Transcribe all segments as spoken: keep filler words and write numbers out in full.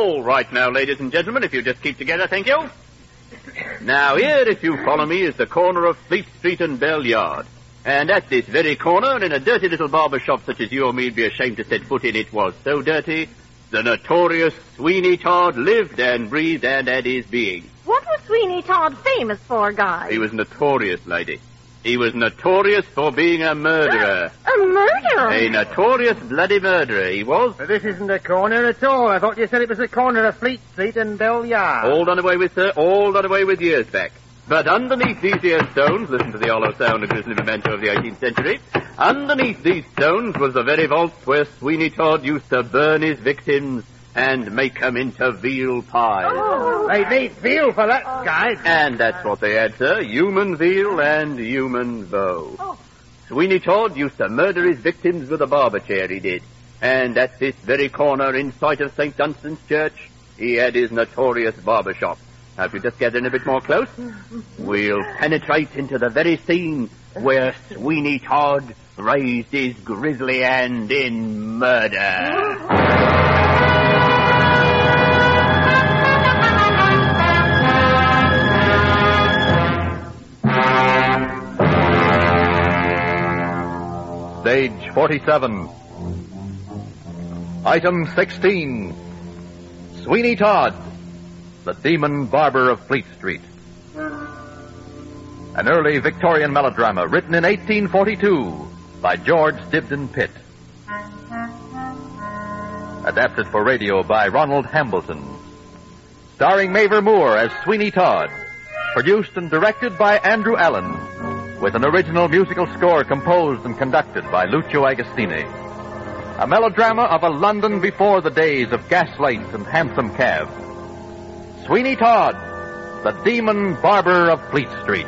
All right now, ladies and gentlemen, if you just keep together, thank you. Now, here, if you follow me, is the corner of Fleet Street and Bell Yard. And at this very corner, in a dirty little barber shop such as you or me'd be ashamed to set foot in, it was so dirty, the notorious Sweeney Todd lived and breathed and had his being. What was Sweeney Todd famous for, guys? He was notorious, lady. He was notorious for being a murderer. A murderer? A notorious bloody murderer, he was. But this isn't a corner at all. I thought you said it was the corner of Fleet Street and Bell Yard. All done away with, sir. All done away with years back. But underneath these here stones, listen to the hollow sound of grisly memento of the eighteenth century, underneath these stones was the very vaults where Sweeney Todd used to burn his victims and make them into veal pies. Oh. They need veal for that, guys. And that's what they had, sir. Human veal and human veau. Oh. Sweeney Todd used to murder his victims with a barber chair, he did. And at this very corner, in sight of Saint Dunstan's Church, he had his notorious barber shop. Now, if you just get in a bit more close, we'll penetrate into the very scene where Sweeney Todd raised his grisly hand in murder. Stage forty-seven. Item sixteen. Sweeney Todd, the demon barber of Fleet Street. An early Victorian melodrama written in eighteen forty-two by George Dibdin Pitt. Adapted for radio by Ronald Hambleton. Starring Maver Moore as Sweeney Todd. Produced and directed by Andrew Allen. With an original musical score composed and conducted by Lucio Agostini. A melodrama of a London before the days of gaslights and hansom cabs. Sweeney Todd, the demon barber of Fleet Street.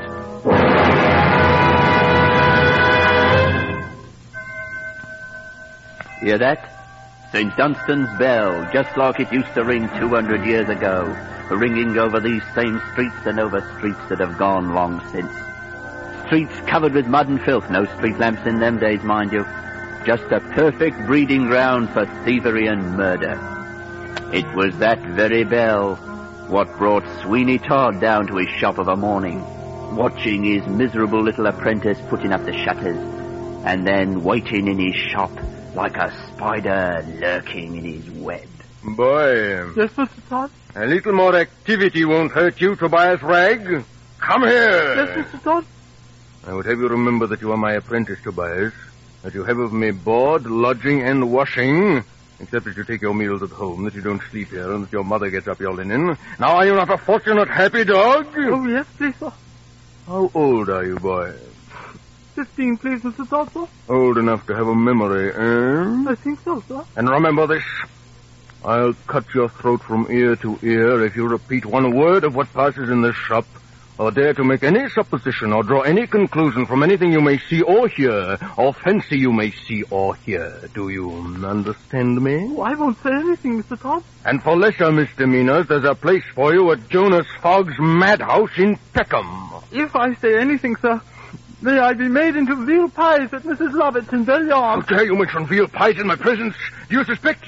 Hear that? Saint Dunstan's bell, just like it used to ring two hundred years ago, ringing over these same streets and over streets that have gone long since. Streets covered with mud and filth, no street lamps in them days, mind you. Just a perfect breeding ground for thievery and murder. It was that very bell what brought Sweeney Todd down to his shop of a morning, watching his miserable little apprentice putting up the shutters, and then waiting in his shop like a spider lurking in his web. Boy. Yes, Mister Todd? A little more activity won't hurt you, Tobias Ragg. Come here. Yes, Mister Todd? I would have you remember that you are my apprentice, Tobias. That you have of me board, lodging, and washing. Except that you take your meals at home, that you don't sleep here, and that your mother gets up your linen. Now, are you not a fortunate, happy dog? Oh, yes, please, sir. How old are you, boy? Fifteen, please, Mister Todd, sir. Old enough to have a memory, eh? I think so, sir. And remember this. I'll cut your throat from ear to ear if you repeat one word of what passes in this shop, or dare to make any supposition or draw any conclusion from anything you may see or hear, or fancy you may see or hear. Do you understand me? Oh, I won't say anything, Mister Todd. And for lesser misdemeanors, there's a place for you at Jonas Fogg's madhouse in Peckham. If I say anything, sir, may I be made into veal pies at Missus Lovett's in Bell Yard. How dare you mention veal pies in my presence? Do you suspect?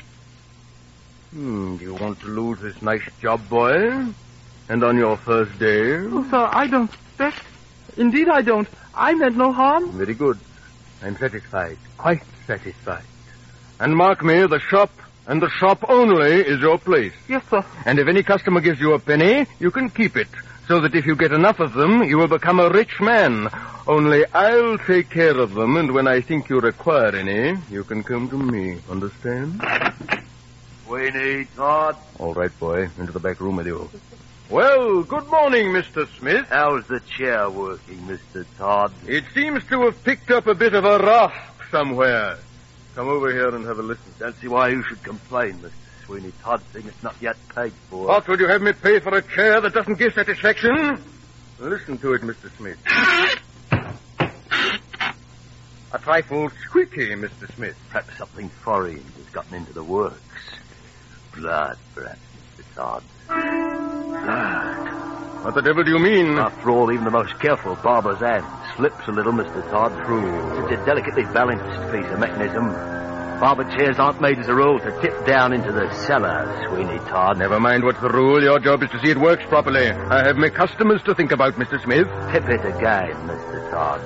Hmm, do you want to lose this nice job, boy? And on your first day? Oh, sir, I don't suspect. Indeed, I don't. I meant no harm. Very good. I'm satisfied. Quite satisfied. And mark me, the shop, and the shop only, is your place. Yes, sir. And if any customer gives you a penny, you can keep it, so that if you get enough of them, you will become a rich man. Only I'll take care of them, and when I think you require any, you can come to me. Understand? Sweeney Todd. All right, boy. Into the back room with you. Well, good morning, Mister Smith. How's the chair working, Mister Todd? It seems to have picked up a bit of a rasp somewhere. Come over here and have a listen. Don't see why you should complain, Mister Sweeney Todd, seeing it's not yet paid for. What, would you have me pay for a chair that doesn't give satisfaction? Listen to it, Mister Smith. A trifle squeaky, Mister Smith. Perhaps something foreign has gotten into the works. Blood, perhaps, Mister Todd. Blood. What the devil do you mean? After all, even the most careful barber's hand slips a little, Mister Todd. True. It's a delicately balanced piece of mechanism. Barber chairs aren't made as a rule to tip down into the cellar, Sweeney Todd. Never mind what's the rule. Your job is to see it works properly. I have my customers to think about, Mister Smith. Tip it again, Mister Todd.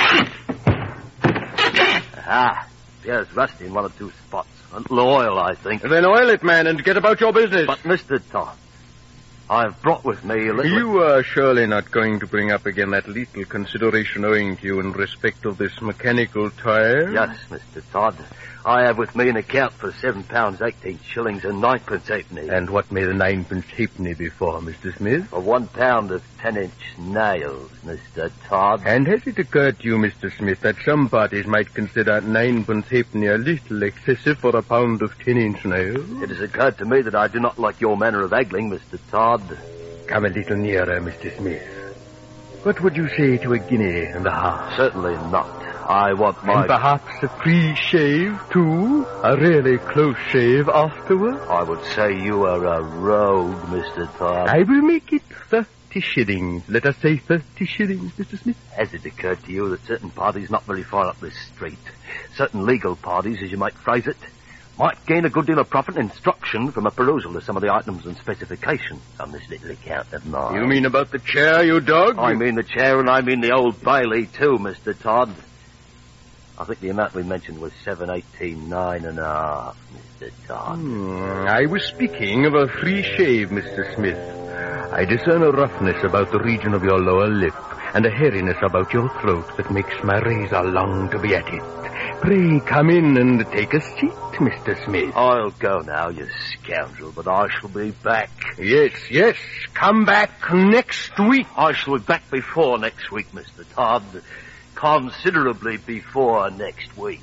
Aha. Appears rusty in one or two spots. A little oil, I think. Then oil it, man, and get about your business. But, Mister Todd, I've brought with me a little... You are surely not going to bring up again that little consideration owing to you in respect of this mechanical tire? Yes, Mister Todd. I have with me an account for seven pounds, eighteen shillings and ninepence halfpenny. And what may the ninepence halfpenny be for, Mister Smith? For one pound of ten-inch nails, Mister Todd. And has it occurred to you, Mister Smith, that some parties might consider ninepence halfpenny a little excessive for a pound of ten-inch nails? It has occurred to me that I do not like your manner of haggling, Mister Todd. Come a little nearer, Mister Smith. What would you say to a guinea and a half? Certainly not. I want my... And perhaps a free shave, too? A really close shave afterward? I would say you are a rogue, Mister Todd. I will make it thirty shillings. Let us say thirty shillings, Mister Smith. Has it occurred to you that certain parties not very far up this street, certain legal parties, as you might phrase it, might gain a good deal of profit and instruction from a perusal of some of the items and specifications on this little account of mine? You mean about the chair, you dog? I mean the chair, and I mean the old Bailey, too, Mister Todd. I think the amount we mentioned was seven, eighteen, nine and a half, Mister Todd. Hmm, I was speaking of a free shave, Mister Smith. I discern a roughness about the region of your lower lip and a hairiness about your throat that makes my razor long to be at it. Pray come in and take a seat, Mister Smith. I'll go now, you scoundrel, but I shall be back. Yes, yes, come back next week. I shall be back before next week, Mister Todd. Considerably before next week.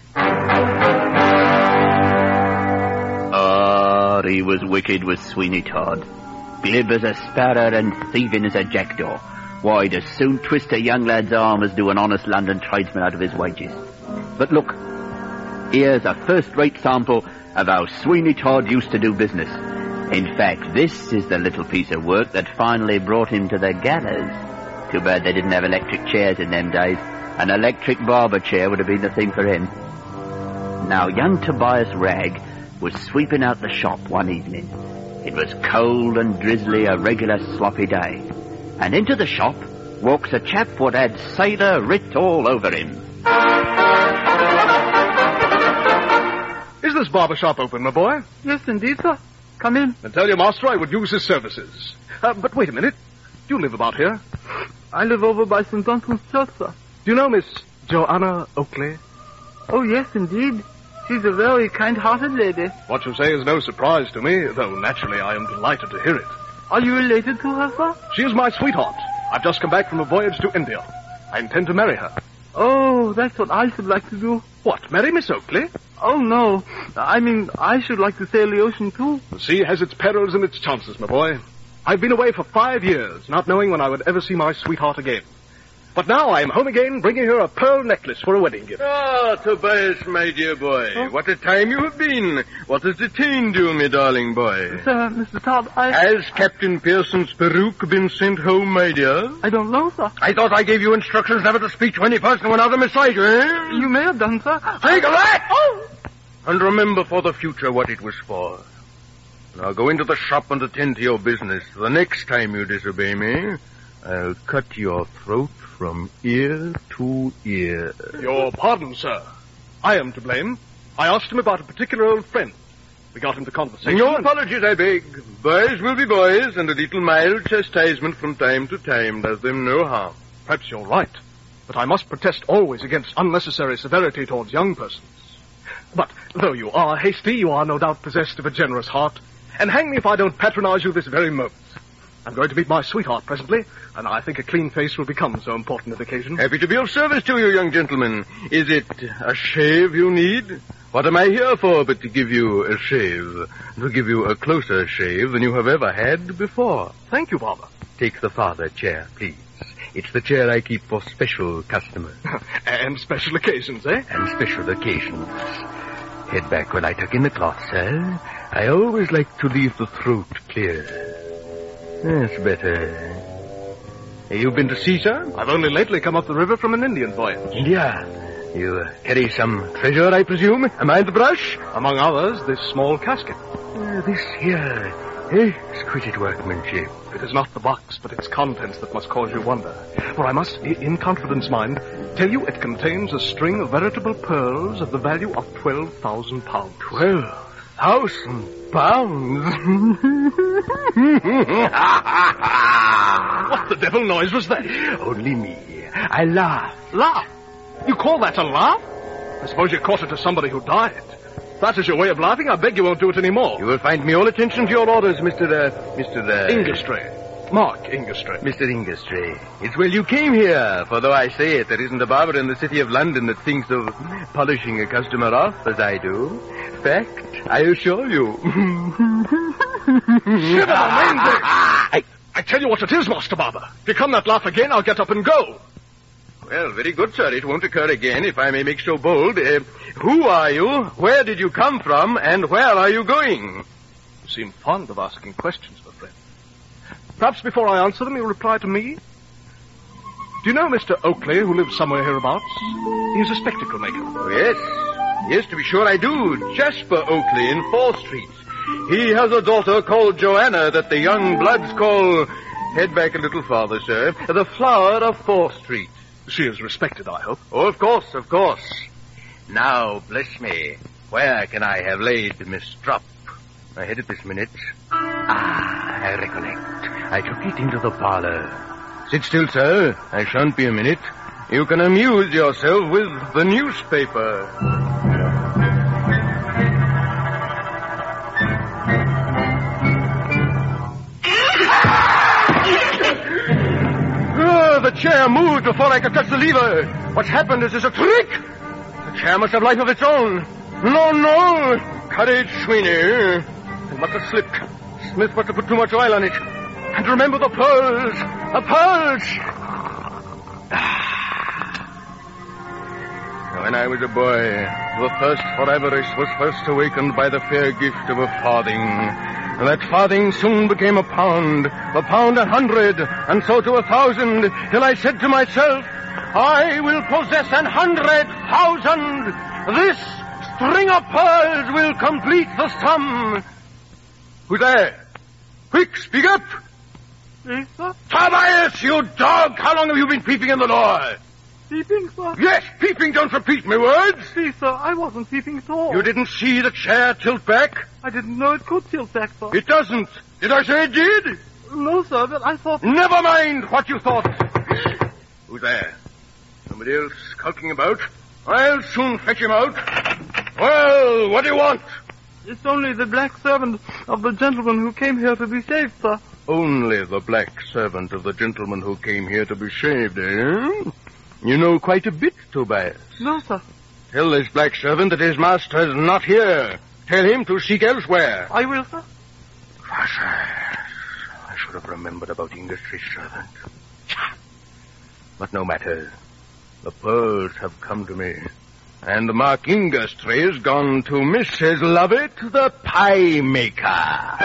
Oh, he was wicked, was Sweeney Todd. Glib as a sparrow and thieving as a jackdaw. Why, he'd as soon twist a young lad's arm as do an honest London tradesman out of his wages. But look, here's a first-rate sample of how Sweeney Todd used to do business. In fact, this is the little piece of work that finally brought him to the gallows. Too bad they didn't have electric chairs in them days. An electric barber chair would have been the thing for him. Now, young Tobias Ragg was sweeping out the shop one evening. It was cold and drizzly, a regular sloppy day. And into the shop walks a chap what had sailor writ all over him. Is this barber shop open, my boy? Yes, indeed, sir. Come in. Then tell your master I would use his services. Uh, but wait a minute. Do you live about here? I live over by Saint Dunstan's Church, sir. Do you know Miss Joanna Oakley? Oh, yes, indeed. She's a very kind-hearted lady. What you say is no surprise to me, though naturally I am delighted to hear it. Are you related to her, sir? She is my sweetheart. I've just come back from a voyage to India. I intend to marry her. Oh, that's what I should like to do. What, marry Miss Oakley? Oh, no. I mean, I should like to sail the ocean, too. The sea has its perils and its chances, my boy. I've been away for five years, not knowing when I would ever see my sweetheart again. But now I am home again, bringing her a pearl necklace for a wedding gift. Ah, Tobias, my dear boy. Huh? What a time you have been. What has detained you, my darling boy? Sir, Mister Todd, I... Has Captain Pearson's peruke been sent home, my dear? I don't know, sir. I thought I gave you instructions never to speak to any person when out of my sight, eh? You may have done, sir. Take that! Oh! And remember for the future what it was for. Now go into the shop and attend to your business. The next time you disobey me, I'll cut your throat from ear to ear. Your pardon, sir. I am to blame. I asked him about a particular old friend. We got into conversation. No apologies, I beg. Boys will be boys, and a little mild chastisement from time to time does them no harm. Perhaps you're right. But I must protest always against unnecessary severity towards young persons. But though you are hasty, you are no doubt possessed of a generous heart. And hang me if I don't patronize you this very moment. I'm going to meet my sweetheart presently, and I think a clean face will become so important an occasion. Happy to be of service to you, young gentleman. Is it a shave you need? What am I here for but to give you a shave? To give you a closer shave than you have ever had before. Thank you, Barber. Take the farther chair, please. It's the chair I keep for special customers. And special occasions, eh? And special occasions. Head back when I tuck in the cloth, sir. I always like to leave the throat clear. That's better. Have you been to sea, sir? I've only lately come up the river from an Indian voyage. India? You uh, carry some treasure, I presume? Am I the brush? Among others, this small casket. Uh, this here. Exquisite workmanship. It is not the box, but its contents that must cause you wonder. For I must, i- in confidence mind, tell you it contains a string of veritable pearls of the value of twelve thousand pounds. Twelve thousand pounds? What the devil noise was that? Only me. I laugh. Laugh? You call that a laugh? I suppose you caught it to somebody who died. If that is your way of laughing, I beg you won't do it anymore. You will find me all attention to your orders, Mister Uh, Mister Uh... Ingestrey. Mark Ingestrey. Mister Ingestrey. It's well you came here, for though I say it, there isn't a barber in the city of London that thinks of polishing a customer off as I do. Fact, I assure you. Shiver the maindeck! I, I tell you what it is, Master Barber. If you come that laugh again, I'll get up and go. Well, very good, sir. It won't occur again, if I may make so bold. Uh, who are you? Where did you come from? And where are you going? You seem fond of asking questions, my friend. Perhaps before I answer them, you'll reply to me. Do you know Mister Oakley, who lives somewhere hereabouts? He's a spectacle maker. Oh, yes. Yes, to be sure I do. Jasper Oakley in Fourth Street. He has a daughter called Joanna that the young bloods call... Head back a little farther, sir. The flower of Fourth Street. She is respected, I hope. Oh, of course, of course. Now, bless me, where can I have laid Miss Strupp? I had it this minute. Ah, I recollect. I took it into the parlor. Sit still, sir. I shan't be a minute. You can amuse yourself with the newspaper. Oh, the chair moved before I could touch the lever. What's happened is this a trick? The chair must have life of its own. No, no. Courage, Sweeney. It must have slipped. Smith must have put too much oil on it. And remember the pearls. The pearls. When I was a boy, the thirst for avarice was first awakened by the fair gift of a farthing. That farthing soon became a pound, a pound a hundred, and so to a thousand, till I said to myself, I will possess an hundred thousand. This string of pearls will complete the sum. Who's there? Quick, speak up. Yes, sir. Tobias, you dog! How long have you been peeping in the door? Peeping, sir? Yes, peeping, don't repeat my words. See, sir, I wasn't peeping at all. You didn't see the chair tilt back? I didn't know it could tilt back, sir. It doesn't. Did I say it did? No, sir, but I thought... Never mind what you thought. Who's there? Somebody else skulking about? I'll soon fetch him out. Well, what do you want? It's only the black servant of the gentleman who came here to be saved, sir. Only the black servant of the gentleman who came here to be shaved, eh? You know quite a bit, Tobias. No, sir. Tell this black servant that his master is not here. Tell him to seek elsewhere. I will, sir. Gracious. I should have remembered about Ingestrey's servant. But no matter. The pearls have come to me. And Mark Ingestrey has gone to Missus Lovett, the pie maker.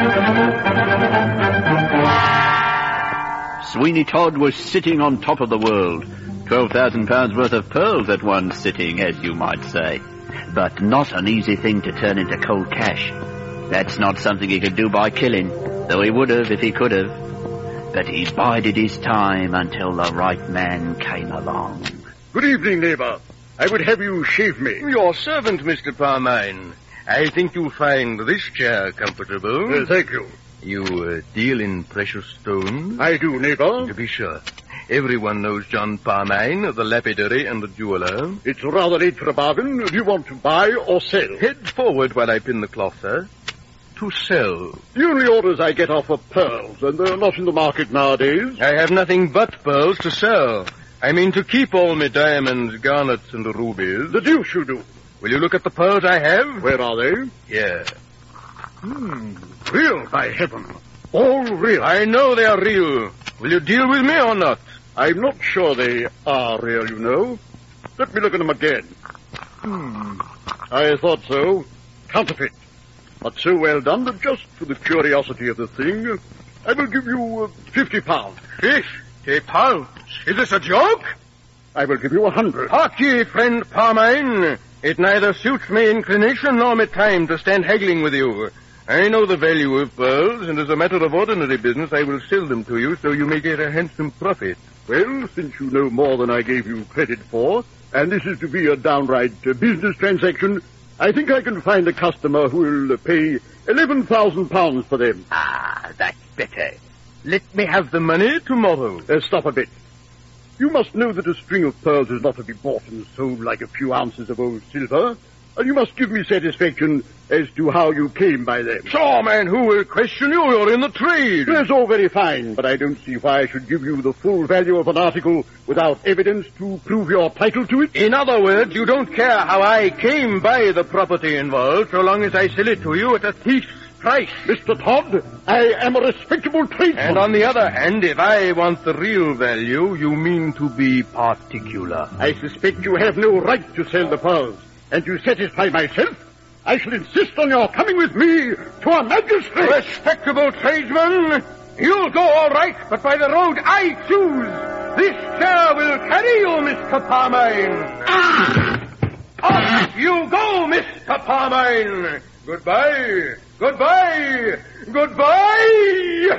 Sweeney Todd was sitting on top of the world. Twelve thousand pounds worth of pearls at one sitting, as you might say. But not an easy thing to turn into cold cash. That's not something he could do by killing, though he would have if he could have. But he bided his time until the right man came along. Good evening, neighbor. I would have you shave me. Your servant, Mister Parmine. I think you'll find this chair comfortable. Uh, thank you. You uh, deal in precious stones? I do, neighbor. To be sure. Everyone knows John Parmine, the lapidary and the jeweler. It's rather late for a bargain. Do you want to buy or sell? Head forward while I pin the cloth, sir. To sell. The only orders I get are for pearls, and they're not in the market nowadays. I have nothing but pearls to sell. I mean to keep all my diamonds, garnets, and rubies. The deuce you do. Will you look at the pearls I have? Where are they? Here. Hmm. Real, by heaven. All real. I know they are real. Will you deal with me or not? I'm not sure they are real, you know. Let me look at them again. Hmm. I thought so. Counterfeit. But so well done that just for the curiosity of the thing, I will give you uh, fifty pounds. Fifty pounds? Is this a joke? I will give you a hundred. Hark ye, friend Parmine. It neither suits me inclination nor me time to stand haggling with you. I know the value of pearls, and as a matter of ordinary business, I will sell them to you so you may get a handsome profit. Well, since you know more than I gave you credit for, and this is to be a downright uh, business transaction, I think I can find a customer who will uh, pay eleven thousand pounds for them. Ah, that's better. Let me have the money tomorrow. Uh, stop a bit. You must know that a string of pearls is not to be bought and sold like a few ounces of old silver, and you must give me satisfaction as to how you came by them. Sure, man, who will question you? You're in the trade. That's all very fine, but I don't see why I should give you the full value of an article without evidence to prove your title to it. In other words, you don't care how I came by the property involved, so long as I sell it to you at a thief's price. Mister Todd, I am a respectable tradesman. And on the other hand, if I want the real value, you mean to be particular. I suspect you have no right to sell the pearls. And to satisfy myself, I shall insist on your coming with me to a magistrate. Respectable tradesman, you'll go all right, but by the road I choose. This chair will carry you, Mister Parmine. Ah! Off you go, Mister Parmine. Goodbye. Goodbye. Goodbye.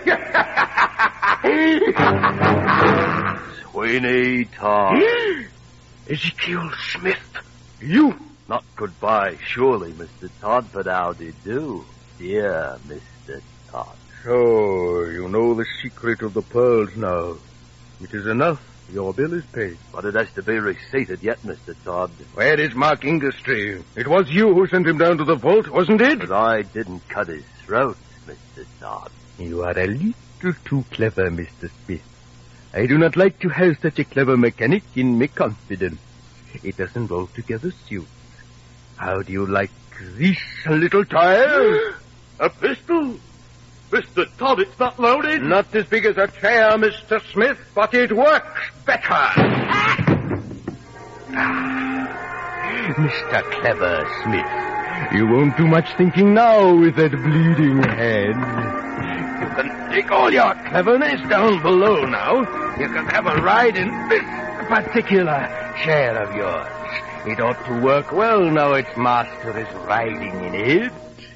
Sweeney Todd. Ezekiel Smith. You? Not goodbye, surely, Mister Todd, but how do you do, dear Mister Todd? So, you know the secret of the pearls now. It is enough. Your bill is paid. But it has to be receipted yet, Mister Todd. Where is Mark Ingerstry? It was you who sent him down to the vault, wasn't it? But I didn't cut his throat, Mister Todd. You are a little too clever, Mister Smith. I do not like to have such a clever mechanic in my confidence. It doesn't altogether suit. How do you like this little toy? A pistol? Mister Todd, it's not loaded. Not as big as a chair, Mister Smith, but it works better. Ah, Mister Clever Smith, you won't do much thinking now with that bleeding hand. You can take all your cleverness down below now. You can have a ride in this particular chair of yours. It ought to work well now its master is riding in it.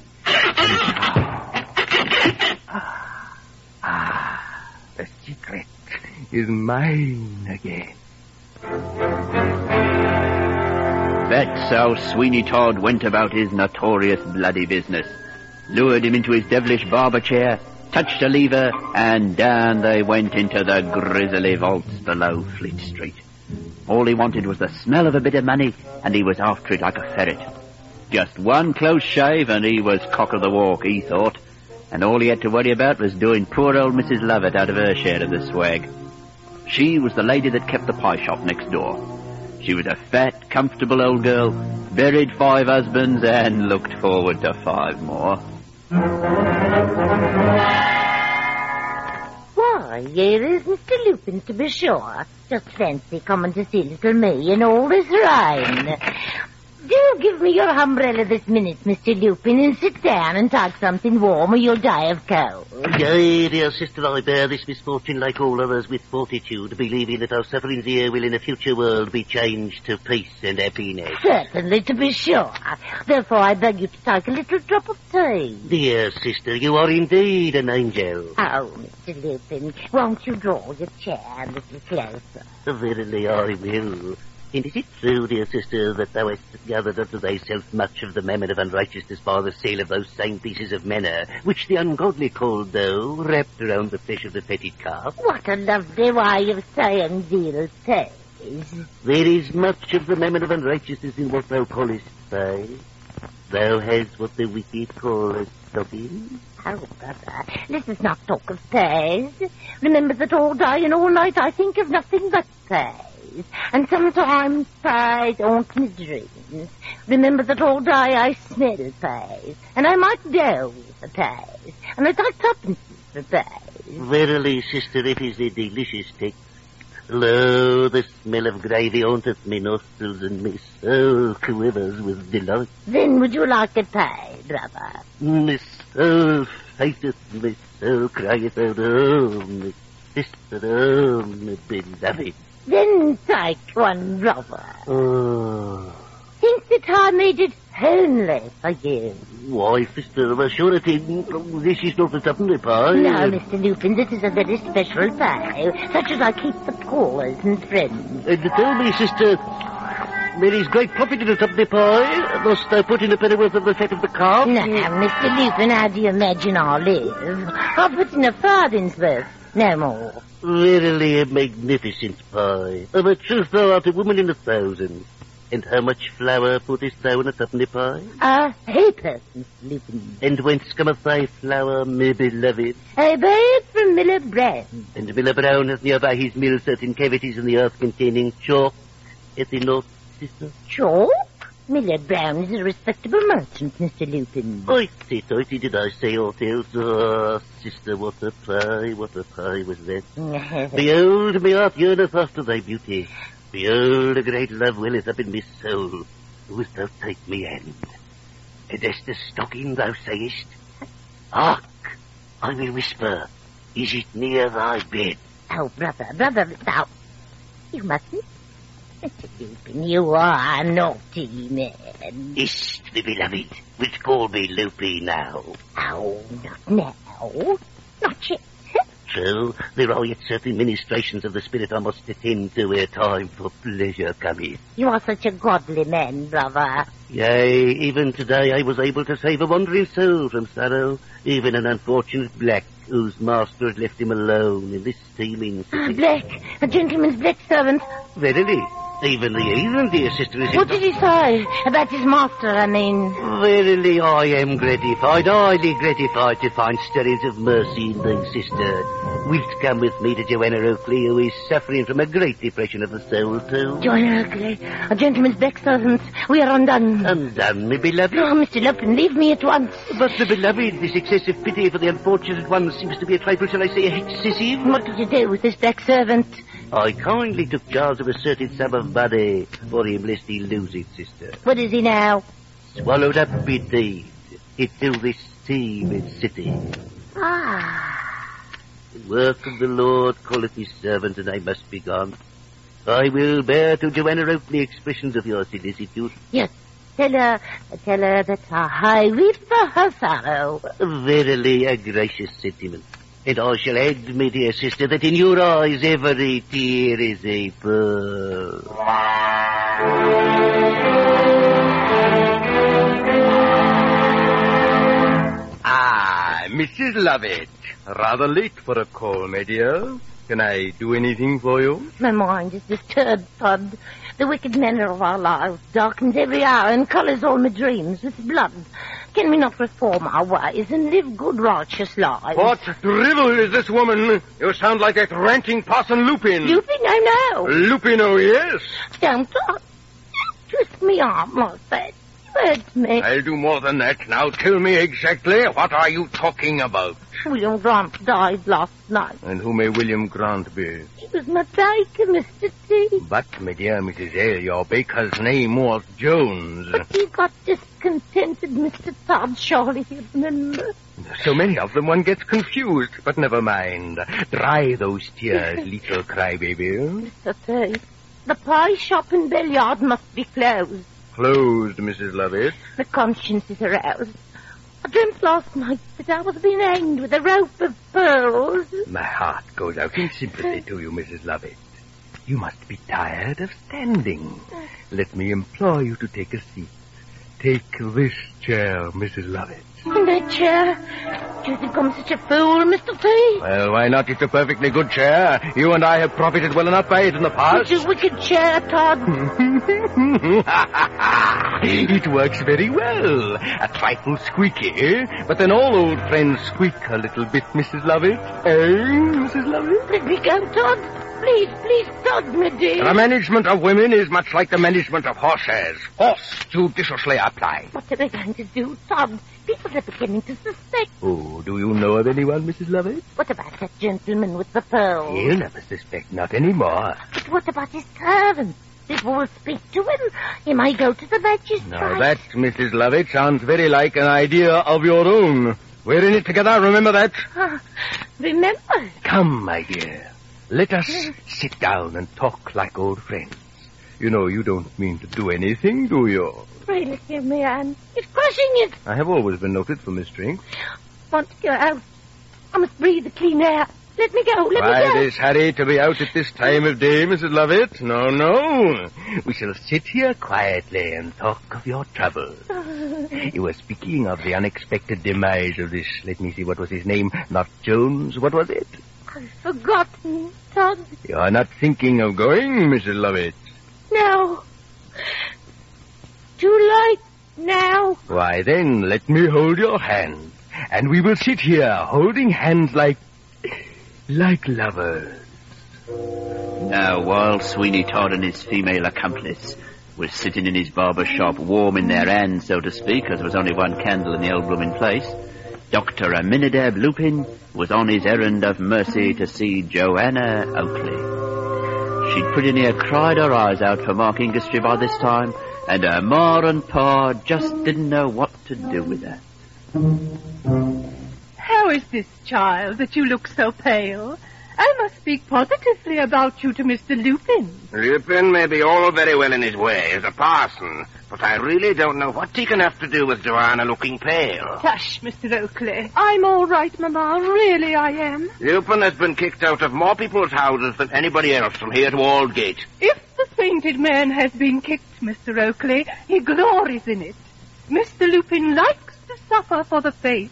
Ah, ah, the secret is mine again. That's how Sweeney Todd went about his notorious bloody business. Lured him into his devilish barber chair, touched a lever, and down they went into the grisly vaults below Fleet Street. All he wanted was the smell of a bit of money, and he was after it like a ferret. Just one close shave, and he was cock of the walk, he thought. And all he had to worry about was doing poor old Missus Lovett out of her share of the swag. She was the lady that kept the pie shop next door. She was a fat, comfortable old girl, buried five husbands, and looked forward to five more. Why, here is Mister Lupin, to be sure. Just fancy coming to see little me in all this rain. Do give me your umbrella this minute, Mister Lupin, and sit down and take something warm or you'll die of cold. Yea, dear sister, I bear this misfortune like all others with fortitude, believing that our sufferings here will in a future world be changed to peace and happiness. Certainly, to be sure. Therefore, I beg you to take a little drop of tea. Dear sister, you are indeed an angel. Oh, Mister Lupin, won't you draw your chair a little closer? Verily I will. And is it true, dear sister, that thou hast gathered unto thyself much of the mammon of unrighteousness by the sale of those same pieces of manna, which the ungodly call dough, wrapped around the flesh of the fatted calf? What a lovely way of saying dear ties. There is much of the mammon of unrighteousness in what thou callest pie. Thou hast what the wicked call a stocking. Oh, brother, let us not talk of pies. Remember that all day and all night I think of nothing but pies. And sometimes pies haunt me dreams. Remember that all day I smell pies. And I might go for pies. And I take tuppence for pies. Verily, sister, it is a delicious text. Lo, the smell of gravy haunteth me nostrils, and my soul quivers with delight. Then would you like a pie, brother? My soul fighteth, my soul crieth out, oh, my sister, oh, my beloved. Then take one, brother. Oh. Think that I made it only for you. Why, sister, of a surety, this is not a twopenny pie. No, Mister Lupin, this is a very special pie, such as I keep for callers and friends. And tell me, sister, there is great profit in a twopenny pie. Thus thou put in a pennyworth of the fat of the calf. Now, Mister Lupin, how do you imagine I live? I'll put in a farthing's worth, no more. Verily a magnificent pie. Of a truth thou art a woman in a thousand. And how much flour puttest thou in a twopenny pie? A ha'porth, Mister Lupin. And whence cometh thy flour, my beloved? I buy it from Miller Brown. And Miller Brown hath nearby his mill certain cavities in the earth containing chalk, hath he not, sister? Chalk? Miller Brown is a respectable merchant, Mister Lupin. Hoity toity, did I say aught else? Oh, sister, what a pie, what a pie was that. Behold, my heart yearneth after thy beauty. Behold, a great love welleth up in my soul. Wouldst thou take me hand? And as the stocking thou sayest, hark, I will whisper, is it near thy bed? Oh, brother, brother, thou... You mustn't. Mister Lupin, you are a naughty man. Ist the beloved, which call me Loopy now. Oh, not now. Not yet. True, there are yet certain ministrations of the spirit I must attend to ere time for pleasure cometh. You are such a godly man, brother. Yea, even today I was able to save a wandering soul from sorrow, even an unfortunate black whose master had left him alone in this steaming city. Ah, black, a gentleman's black servant. Verily, even the heathen, dear sister, is... What did he say about his master, I mean? Verily, I am gratified, highly gratified to find stirrings of mercy in thy sister. Wilt come with me to Joanna Oakley, who is suffering from a great depression of the soul, too? Joanna Oakley, a gentleman's black servant. We are undone. Undone, my beloved? Oh, Mister Lupin, leave me at once. But, the beloved, this excessive pity for the unfortunate one seems to be a trifle, shall I say, excessive? What did you do with this black servant? I kindly took charge of a certain sum of money for him lest he lose it, sister. What is he now? Swallowed up indeed into this teeming city. Ah. The work of the Lord calleth his servant, and I must be gone. I will bear to Joanna Oakley expressions of your solicitude. Yes. Tell her, tell her that I weep for her sorrow. Verily a gracious sentiment. And I shall add, my dear sister, that in your eyes every tear is a pearl. Ah, Missus Lovett. Rather late for a call, my dear. Can I do anything for you? My mind is disturbed, Todd. The wicked manner of our lives darkens every hour and colours all my dreams with blood. Can we not reform our ways and live good, righteous lives? What drivel is this woman? You sound like that ranting Parson Lupin. Lupin? Oh, no. Lupin, oh, yes. Don't talk. Twist me arm like that. Hurt me. I'll do more than that. Now tell me exactly, what are you talking about? William Grant died last night. And who may William Grant be? He was my baker, Mister T. But, my dear Missus L, your baker's name was Jones. But he got discontented, Mister Todd. Surely you remember. So many of them, one gets confused. But never mind. Dry those tears, little crybaby. Mister T, the pie shop and billiard must be closed. Closed, Missus Lovett. The conscience is aroused. I dreamt last night that I was being hanged with a rope of pearls. My heart goes out in sympathy to you, Missus Lovett. You must be tired of standing. Let me implore you to take a seat. Take this chair, Missus Lovett. That chair? Do you think I'm such a fool, Mister T? Well, why not? It's a perfectly good chair. You and I have profited well enough by it in the past. It's a wicked chair, Todd. It works very well. A trifle squeaky, but then all old friends squeak a little bit, Missus Lovett. Eh, Missus Lovett? Let me go, Todd. Please, please, Todd, my dear. The management of women is much like the management of horses. Force judiciously applied. What are we going to do, Todd? People are beginning to suspect. Oh, do you know of anyone, Missus Lovett? What about that gentleman with the pearls? He'll never suspect, not anymore. But what about his servant? People will speak to him. He may go to the magistrate. Now that, Missus Lovett, sounds very like an idea of your own. We're in it together, remember that? Uh, remember? Come, my dear. Let us sit down and talk like old friends. You know, you don't mean to do anything, do you? Pray, give me hand. It's crushing it. I have always been noted for this drink. Want to go out. I must breathe the clean air. Let me go, let Why me go. this hurry to be out at this time of day, Missus Lovett? No, no. We shall sit here quietly and talk of your troubles. You were speaking of the unexpected demise of this, let me see, what was his name? Not Jones, what was it? I've forgotten, Todd. You are not thinking of going, Missus Lovett? No. Too late now. Why then, let me hold your hand, and we will sit here holding hands like... like lovers. Now, while Sweeney Todd and his female accomplice were sitting in his barber shop, warming their hands, so to speak, as there was only one candle in the old blooming place, Doctor Aminadab Lupin was on his errand of mercy to see Joanna Oakley. She'd pretty near cried her eyes out for Mark Inglesby by this time, and her ma and pa just didn't know what to do with her. How is this, child, that you look so pale? I must speak positively about you to Mister Lupin. Lupin may be all very well in his way as a parson, but I really don't know what he can have to do with Joanna looking pale. Hush, Mister Oakley. I'm all right, Mamma. Really, I am. Lupin has been kicked out of more people's houses than anybody else from here to Aldgate. If the sainted man has been kicked, Mister Oakley, he glories in it. Mister Lupin likes to suffer for the faith.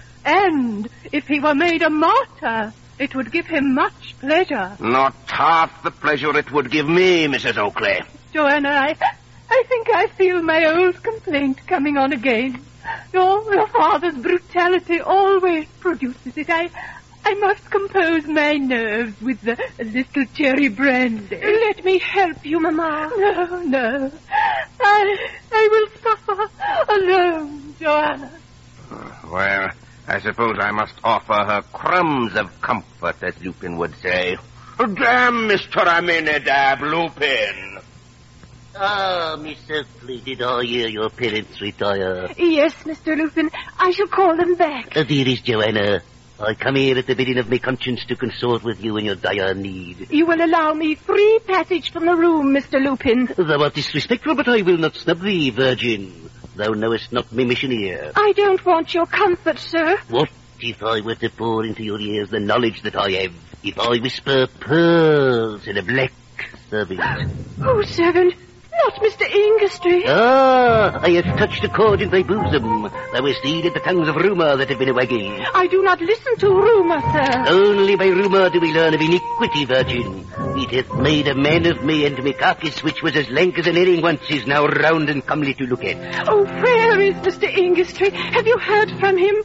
And if he were made a martyr, it would give him much pleasure. Not half the pleasure it would give me, Missus Oakley. Joanna, I, I think I feel my old complaint coming on again. Your, your father's brutality always produces it. I, I must compose my nerves with the little cherry brandy. Let me help you, Mamma. No, no. I, I will suffer alone, Joanna. Well, I suppose I must offer her crumbs of comfort, as Lupin would say. Damn Mister Aminadab Lupin! Ah, Miss Oakley, did I hear your parents retire? Yes, Mister Lupin. I shall call them back. Uh, dearest Joanna, I come here at the bidding of my conscience to consort with you in your dire need. You will allow me free passage from the room, Mister Lupin. Thou art disrespectful, but I will not snub thee, virgin. Thou knowest not my mission here. I don't want your comfort, sir. What if I were to pour into your ears the knowledge that I have? If I whisper pearls in a black servant? Oh, servant, not Mister Inglesby. Ah, I have touched a chord in thy bosom. Thou hast heeded the tongues of rumour that have been a-wagging. I do not listen to rumour, sir. Only by rumour do we learn of iniquity, virgin. It hath made a man of me, and my carcass, which was as lank as an herring once, is now round and comely to look at. Oh, where is Mister Inglesby? Have you heard from him?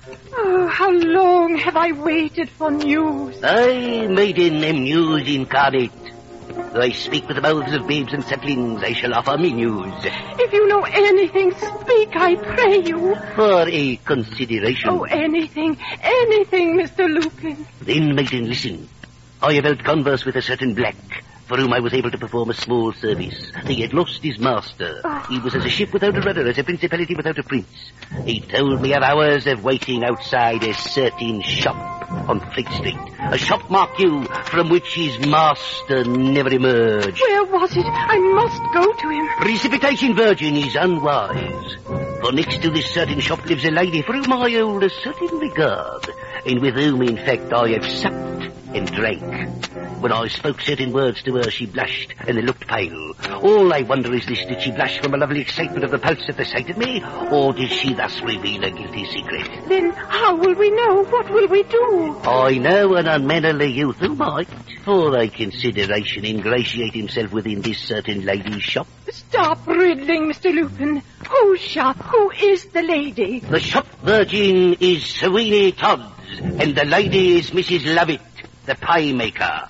Oh, how long have I waited for news? I, maiden, am news incarnate. Though I speak with the mouths of babes and saplings, I shall offer me news. If you know anything, speak, I pray you. For a consideration. Oh, anything, anything, Mister Lupin. Then, maiden, listen. I have held converse with a certain black, for whom I was able to perform a small service. He had lost his master. Oh. He was as a ship without a rudder, as a principality without a prince. He told me of hours of waiting outside a certain shop on Fleet Street. A shop, mark you, from which his master never emerged. Where was it? I must go to him. Precipitation, virgin, is unwise. For next to this certain shop lives a lady for whom I hold a certain regard, and with whom, in fact, I have supped and drank. When I spoke certain words to her, she blushed and looked pale. All I wonder is this, did she blush from a lovely excitement of the pulse at the sight of me, or did she thus reveal a guilty secret? Then how will we know? What will we do? I know an unmannerly youth who might, for thy consideration, ingratiate himself within this certain lady's shop. Stop riddling, Mister Lupin. Whose shop? Who is the lady? The shop, virgin, is Sweeney Todd's, and the lady is Missus Lovett, the pie maker.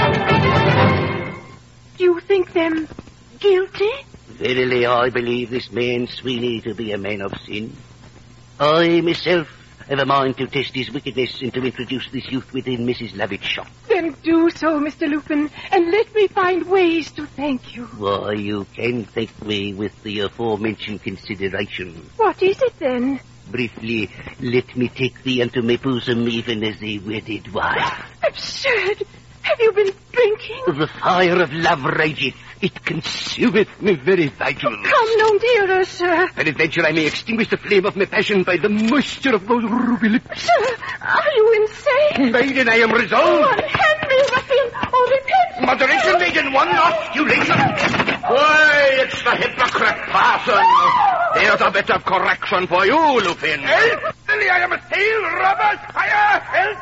Do you think them guilty? Verily, I believe this man Sweeney to be a man of sin. I myself have a mind to test his wickedness and to introduce this youth within Missus Lovett's shop. Then do so, Mister Lupin, and let me find ways to thank you. Why, you can thank me with the aforementioned consideration. What is it, then? Briefly, let me take thee unto my bosom even as a wedded wife. Absurd! Have you been drinking? The fire of love rageth. It consumeth me very vitals. Come no nearer, sir. Peradventure I may extinguish the flame of my passion by the moisture of those ruby lips. Sir, are you insane? Maiden, I am Oh, resolved. unhand me, ruffian. Oh, repent. Moderation, maiden, one osculation. Why, it's the hypocrite parson. There's a bit of correction for you, Lupin. Help! Silly, I am a seal robber! Fire! Help!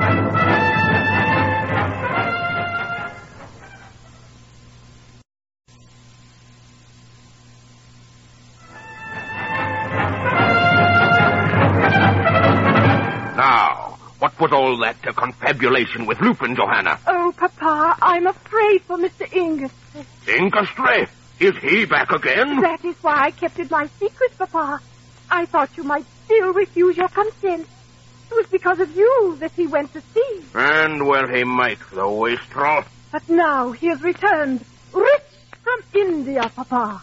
Now, what was all that uh, confabulation with Lupin, Johanna? Oh, Papa, I'm afraid for Mister Ingestre. Ingestre? Is he back again? That is why I kept it my secret, Papa. I thought you might still refuse your consent. It was because of you that he went to sea. And well he might, the wastrel. But now he has returned, rich from India, Papa.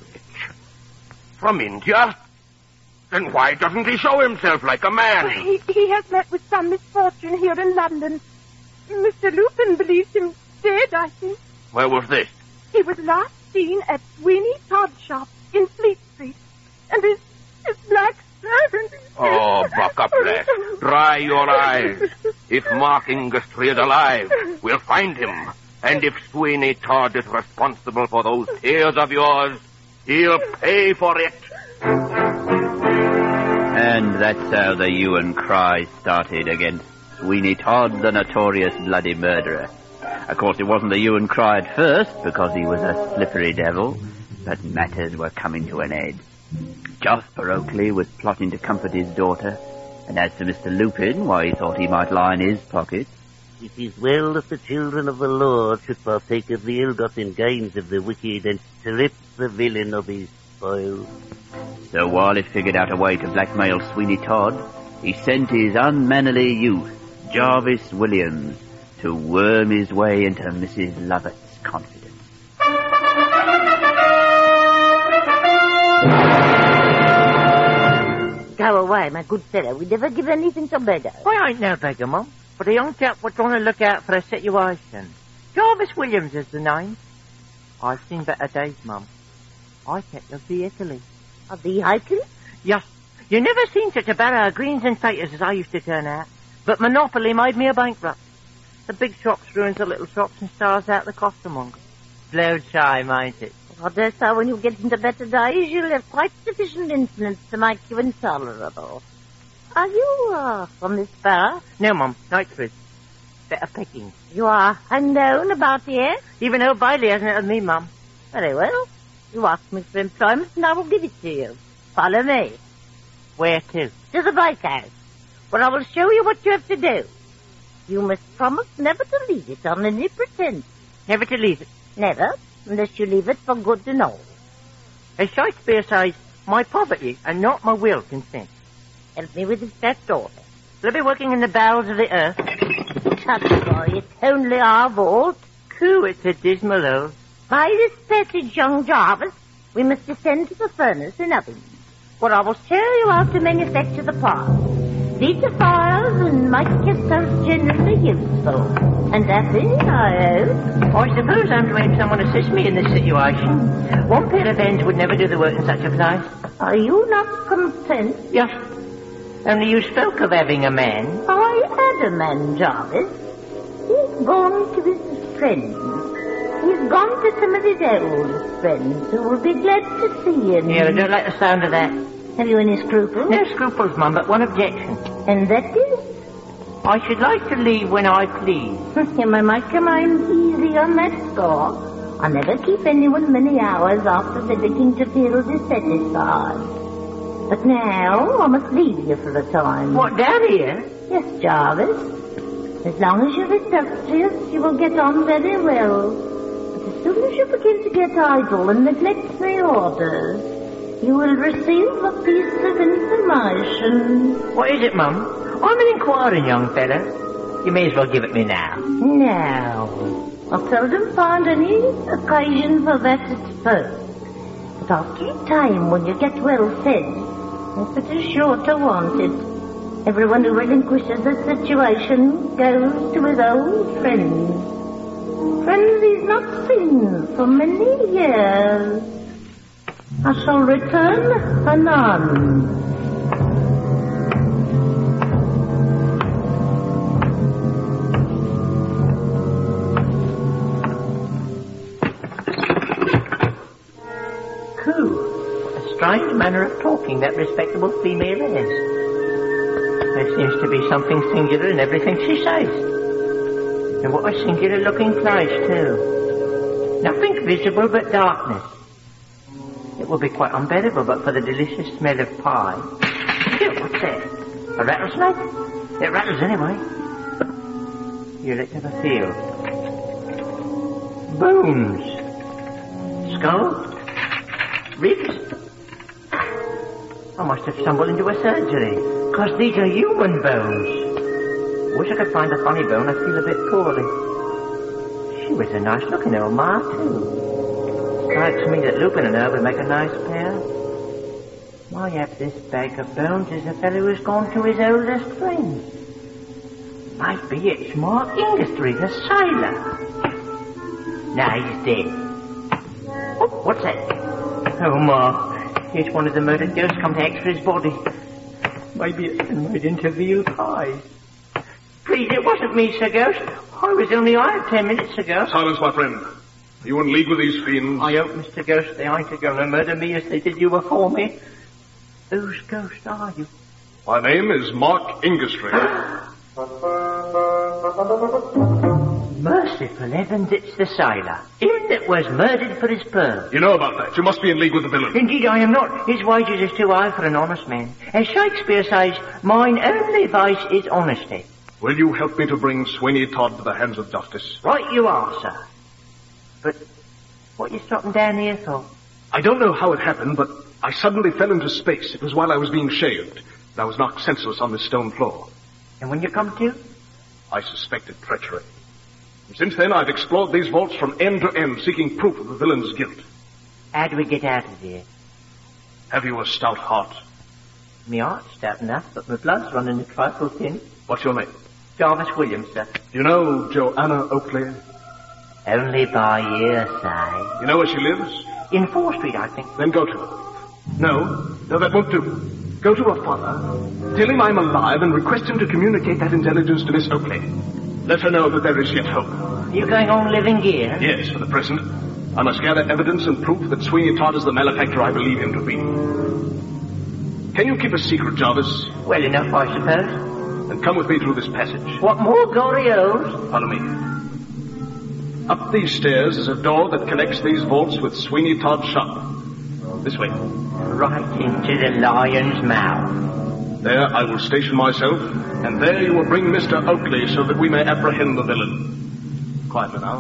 From India? Then why doesn't he show himself like a man? He, he has met with some misfortune here in London. Mister Lupin believes him dead, I think. Where was this? He was last seen at Sweeney Todd's shop in Fleet Street. And his, his black servant... Oh, Buckabless, dry your eyes. If Mark Ingestre is alive, we'll find him. And if Sweeney Todd is responsible for those tears of yours, he'll pay for it. And that's how the hue and cry started against Sweeney Todd, the notorious bloody murderer. Of course, it wasn't the hue and cry at first, because he was a slippery devil, but matters were coming to an end. Jasper Oakley was plotting to comfort his daughter, and as to Mister Lupin, why, he thought he might lie in his pocket. It is well that the children of the Lord should partake of the ill-gotten gains of the wicked and strip the villain of his spoil. So while he figured out a way to blackmail Sweeney Todd, he sent his unmannerly youth, Jarvis Williams, to worm his way into Missus Lovett's confidence. Go away, my good fellow. We never give anything to beggar. I ain't no beggar, Mum, but a young chap was trying to look out for a situation. Jarvis Williams is the name. I've seen better days, Mum. I kept of the Italy. Of the Italy? Yes. You never seen such a barrow of greens and taters as I used to turn out. But Monopoly made me a bankrupt. The big shops ruins the little shops and stars out the costermonger. Blowed time, ain't it? I dare say when you get into better days, you'll have quite sufficient influence to make you intolerable. Are you, uh, from this borough? No, Mum, Knightsbridge. Better picking. You are unknown about here? Even old Bailey hasn't heard of me, Mum. Very well. You ask me for employment and I will give it to you. Follow me. Where to? To the bakehouse, where I will show you what you have to do. You must promise never to leave it on any pretense. Never to leave it? Never, unless you leave it for good and all. As Shakespeare says, my poverty and not my will consent. Help me with this fat daughter. Will I be working in the bowels of the earth? Tut, boy, it's only our vault. Coo, it's a dismal old. By this passage, young Jarvis, we must descend to the furnace and ovens, where I will show you how to manufacture the parts. These are files and make yourself generally useful. And happy, I hope. I suppose I'm to have someone assist me in this situation. One pair of hands would never do the work in such a place. Are you not content? Yes. Only you spoke of having a man. I had a man, Jarvis. He's gone to his friends. He's gone to some of his old friends who will be glad to see him. Yeah, I don't like the sound of that. Have you any scruples? No scruples, Mum, but one objection. And that is? I should like to leave when I please. You may make your mind easy on that score. I never keep anyone many hours after they begin to feel dissatisfied. But now I must leave you for a time. What, down here? Yes, Jarvis. As long as you're industrious, you will get on very well. But as soon as you begin to get idle and neglect my orders, you will receive a piece of information. What is it, Mum? I'm an inquiring young fellow. You may as well give it me now. Now, I seldom find any occasion for that at first. But after a time, when you get well fed, you're pretty sure to want it. Everyone who relinquishes the situation goes to his old friends. Friends he's not seen for many years. I shall return anon. Strange manner of talking that respectable female has. There seems to be something singular in everything she says. And what a singular looking place, too. Nothing visible but darkness. It would be quite unbearable but for the delicious smell of pie. Ew, what's that? A rattlesnake? It rattles anyway. Here, let's have a feel. Bones. Skull. Ribs. I must have stumbled into a surgery, because these are human bones. Wish I could find a funny bone. I feel a bit poorly. She was a nice-looking old ma, too. Strikes me that Lupin and her would make a nice pair. Why have this bag of bones is a fellow who's gone to his oldest friend. Might be it's Mark Ingestree, the sailor. Now he's dead. Oh, what's that? Oh, Ma. Here's one of the murdered ghosts come to ask for his body. Maybe it's been made into veal pies. Please, it wasn't me, Sir Ghost. I was only hired ten minutes ago. Silence, my friend. Are you in league with these fiends? I hope, Mister Ghost, they ain't going to murder me as they did you before me. Whose ghost are you? My name is Mark Ingestree. Merciful heavens, it's the sailor. Him that was murdered for his pearl. You know about that. You must be in league with the villain. Indeed I am not. His wages is too high for an honest man. As Shakespeare says, mine only vice is honesty. Will you help me to bring Sweeney Todd to the hands of justice? Right you are, sir. But what are you stopping down here for? I don't know how it happened, but I suddenly fell into space. It was while I was being shaved. I was knocked senseless on this stone floor. And when you come to? I suspected treachery. And since then, I've explored these vaults from end to end, seeking proof of the villain's guilt. How do we get out of here? Have you a stout heart? Me heart's stout enough, but my blood's running a trifle thin. What's your name? Jarvis Williams, sir. Do you know Joanna Oakley? Only by hearsay. You know where she lives? In Fore Street, I think. Then go to her. No, no, that won't do. Go to her father, tell him I'm alive, and request him to communicate that intelligence to Miss Oakley. Let her know that there is yet hope. Are you going on living here? Yes, for the present. I must gather evidence and proof that Sweeney Todd is the malefactor I believe him to be. Can you keep a secret, Jarvis? Well enough, I suppose. Then come with me through this passage. What more glorios? Follow me. Up these stairs is a door that connects these vaults with Sweeney Todd's shop. This way. Right into the lion's mouth. There I will station myself, and there you will bring Mister Oakley so that we may apprehend the villain. Quietly now.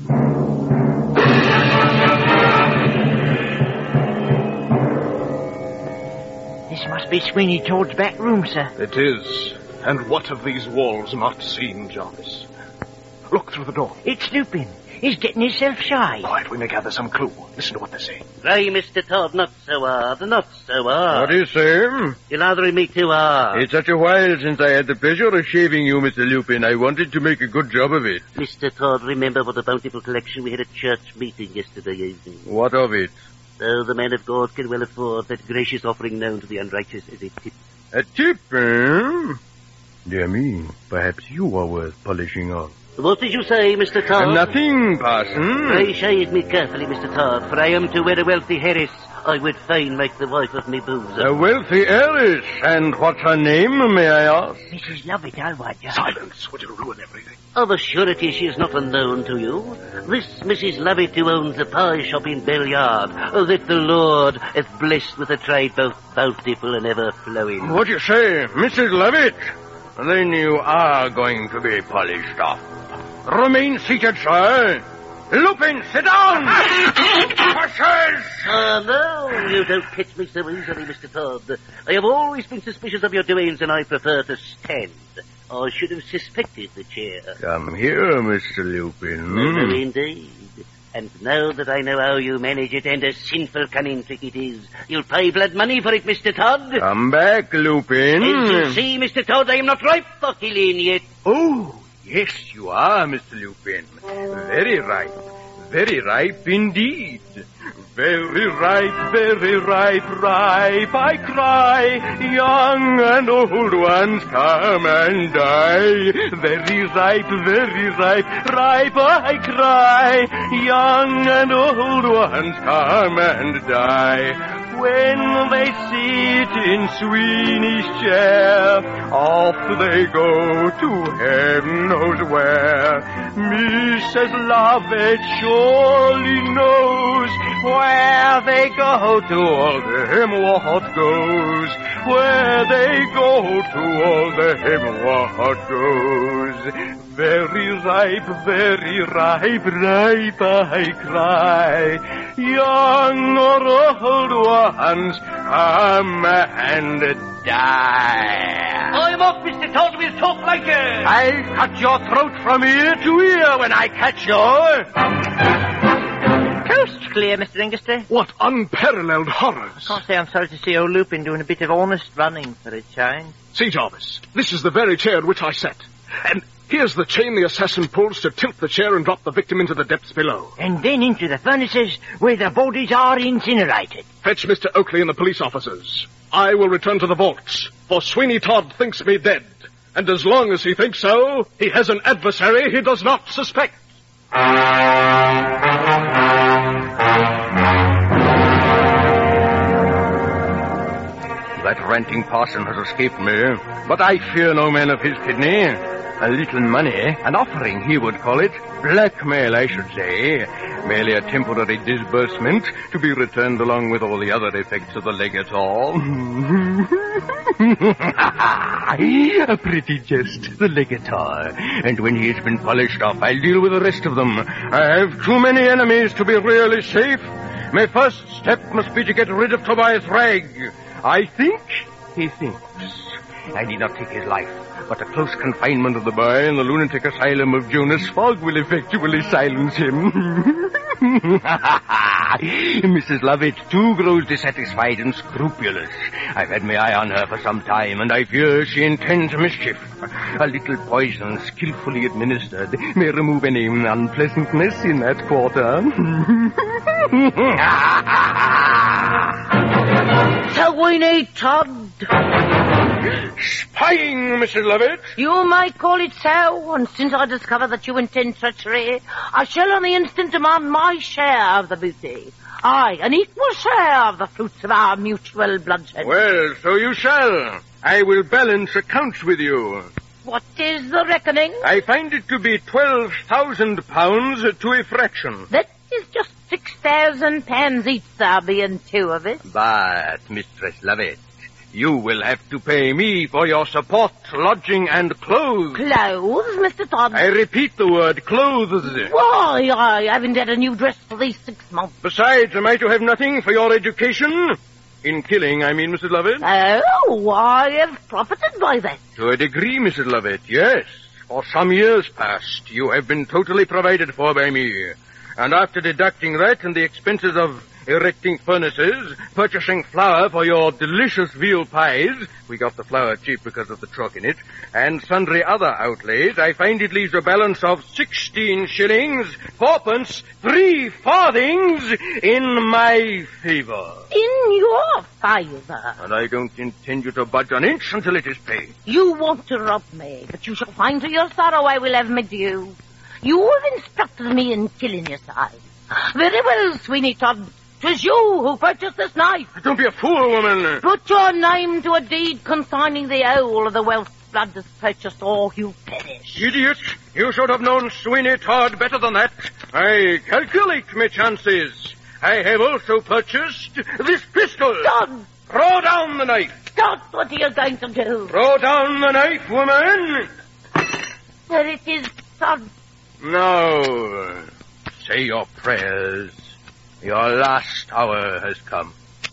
This must be Sweeney Todd's back room, sir. It is. And what have these walls not seen, Jarvis? Look through the door. It's Lupin. He's getting himself shy. Quiet, we may gather some clue. Listen to what they say. Pray, Mister Todd, not so hard, not so hard. What do you say? You're lathering me too hard. It's such a while since I had the pleasure of shaving you, Mister Lupin. I wanted to make a good job of it. Mister Todd, remember what a bountiful collection we had at church meeting yesterday evening. What of it? So the man of God can well afford that gracious offering known to the unrighteous as a tip. A tip, eh? Dear me, perhaps you are worth polishing off. What did you say, Mister Todd? Nothing, Parson. Pray shave me carefully, Mister Todd, for I am to wed a wealthy heiress. I would fain make the wife of me bosom. A wealthy heiress? And what's her name, may I ask? Missus Lovett, I'll wager. Silence, would you ruin everything? Of a surety she is not unknown to you. This Missus Lovett who owns the pie shop in Bell Yard, oh, that the Lord hath blessed with a trade both bountiful and ever-flowing. What do you say, Missus Lovett? Then you are going to be polished off. Remain seated, sir. Lupin, sit down! Horses! Ah, no, you don't catch me so easily, Mister Todd. I have always been suspicious of your doings, and I prefer to stand. I should have suspected the chair. Come here, Mister Lupin. No, no, indeed. And now that I know how you manage it and a sinful cunning trick it is, you'll pay blood money for it, Mister Todd. Come back, Lupin. As you see, Mister Todd, I am not ripe for killing yet. Oh, yes, you are, Mister Lupin. Very ripe. Very ripe indeed. Very ripe, very ripe, ripe, I cry. Young and old ones come and die. Very ripe, very ripe, ripe, I cry. Young and old ones come and die. When they sit in Sweeney's chair, off they go to heaven knows where. Missus Lovett surely knows where they go to all them what goes. Where they go to all them what goes. Very ripe, very ripe, ripe, I cry. Young or old ones come and die. I'm off, Mister Todd. We'll talk later. I'll cut your throat from ear to ear when I catch you. Coast clear, Mister Ingesty. What unparalleled horrors. Can't say I'm sorry to see old Lupin doing a bit of honest running for a change. See, Jarvis, this is the very chair in which I sat. And here's the chain the assassin pulls to tilt the chair and drop the victim into the depths below. And then into the furnaces where the bodies are incinerated. Fetch Mister Oakley and the police officers. I will return to the vaults, for Sweeney Todd thinks me dead. And as long as he thinks so, he has an adversary he does not suspect. That ranting parson has escaped me, but I fear no man of his kidney. A little money, an offering he would call it, blackmail I should say, merely a temporary disbursement to be returned along with all the other effects of the legator. A pretty jest, the legator, and when he has been polished off I'll deal with the rest of them. I have too many enemies to be really safe. My first step must be to get rid of Tobias Ragg. I think he thinks. I need not take his life, but a close confinement of the boy in the lunatic asylum of Jonas Fogg will effectually silence him. Missus Lovett, too, grows dissatisfied and scrupulous. I've had my eye on her for some time, and I fear she intends mischief. A little poison, skillfully administered, may remove any unpleasantness in that quarter. Sweeney Todd. Spying, Missus Lovett. You might call it so, and since I discover that you intend treachery, I shall on the instant demand my share of the booty. Aye, an equal share of the fruits of our mutual bloodshed. Well, so you shall. I will balance accounts with you. What is the reckoning? I find it to be twelve thousand pounds to a fraction. That is just six thousand pounds each, there being two of us. But, Mistress Lovett, you will have to pay me for your support, lodging, and clothes. Clothes, Mister Todd? I repeat the word clothes. Why, I haven't had a new dress for these six months. Besides, am I to have nothing for your education? In killing, I mean, Missus Lovett. Oh, I have profited by that. To a degree, Missus Lovett, yes. For some years past, you have been totally provided for by me. And after deducting that and the expenses of erecting furnaces, purchasing flour for your delicious veal pies, we got the flour cheap because of the truck in it, and sundry other outlays, I find it leaves a balance of sixteen shillings, fourpence, three farthings in my favor. In your favor? And I don't intend you to budge an inch until it is paid. You want to rob me, but you shall find to your sorrow I will have my due. You have instructed me in killing your side. Very well, Sweeney Todd. 'Twas you who purchased this knife. Don't be a fool, woman. Put your name to a deed consigning the whole of the wealth blood has purchased, or you perish. Idiot! You should have known Sweeney Todd better than that. I calculate my chances. I have also purchased this pistol. Todd! Throw down the knife. Todd, what are you going to do? Throw down the knife, woman. There it is, Todd. Now, say your prayers. Your last hour has come.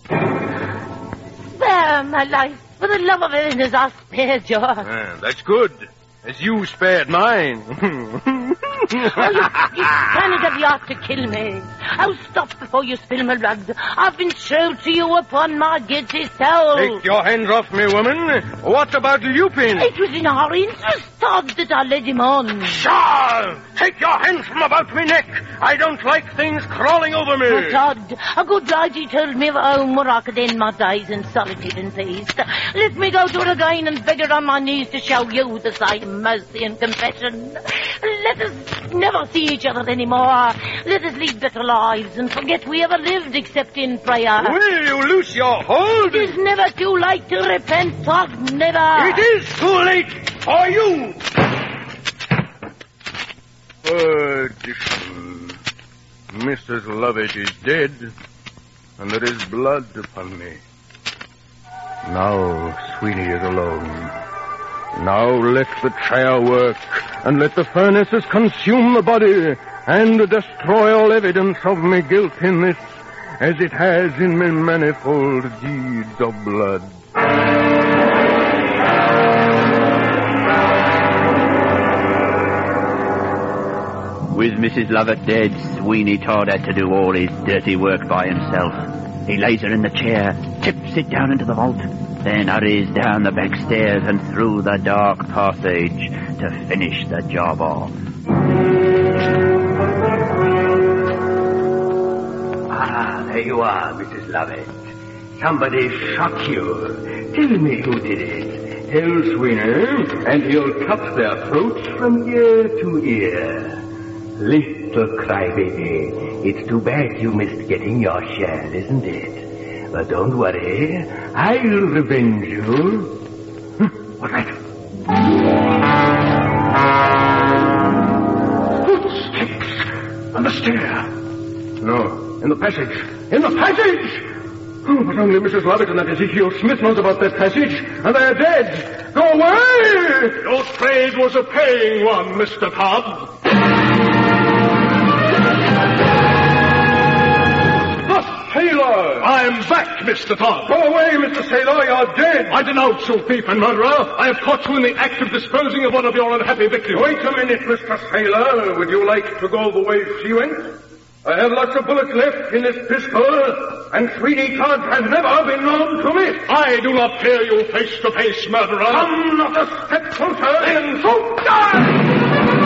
Spare my life. For the love of heaven, as I spared yours. Ah, that's good. As you spared mine. Oh, you, you planet of the art to kill me. Oh, stop before you spill my blood. I've been true to you upon my guilty soul. Take your hands off me, woman. What about Lupin? It was in our interest, Todd, that I led him on. Charles! Take your hands from about me neck. I don't like things crawling over me. Oh, Todd, a good lady told me of home where I could end my days in solitude and peace. Let me go to her again and beg her on my knees to show you the same mercy and compassion. Let us never see each other anymore. Let us lead better lives and forget we ever lived except in prayer. Will you loose your hold? It is never too late to repent, Todd, never. It is too late for you. Perdition. Missus Lovett is dead, and there is blood upon me. Now Sweeney is alone. Now let the chair work, and let the furnaces consume the body, and destroy all evidence of my guilt in this, as it has in my manifold deeds of blood. With Missus Lovett dead, Sweeney Todd had to do all his dirty work by himself. He lays her in the chair, tips it down into the vault, then hurries down the back stairs and through the dark passage to finish the job off. Ah, there you are, Missus Lovett. Somebody shot you. Tell me who did it. Tell Sweeney, and he'll cut their throats From ear to ear. Little crybaby, it's too bad you missed getting your share, isn't it? But don't worry, I'll revenge you. What's that? Footsteps on the stair. No, in the passage. In the passage! Oh, but only Missus Lovett and that Ezekiel Smith knows about that passage, and they're dead. Go away! Your trade was a paying one, Mister Todd. Sailor! I'm back, Mister Todd. Go away, Mister Sailor, you're dead. I denounce you, thief and murderer. I have caught you in the act of disposing of one of your unhappy victims. Wait a minute, Mister Sailor. Would you like to go the way she went? I have lots of bullets left in this pistol, and Sweeney Todd has never been known to miss. I do not fear you face to face, murderer. Come not a step closer, and so die!